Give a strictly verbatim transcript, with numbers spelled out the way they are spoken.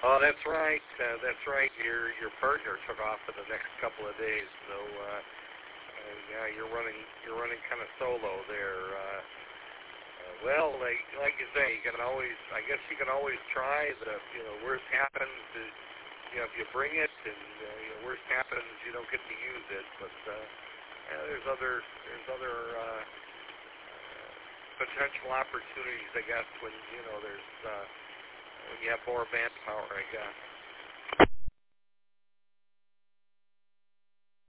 Oh, that's right. Uh, that's right. Your your partner took off for the next couple of days, so uh, uh, yeah, you're running you're running kind of solo there. Uh, uh, well, like like you say, you can always. I guess you can always try. The you know worst happens is you know if you bring it, and uh, you know, worst happens you don't get to use it. But uh, yeah, there's other there's other uh, uh, potential opportunities, I guess, when you know there's uh, when you have more manpower, I guess.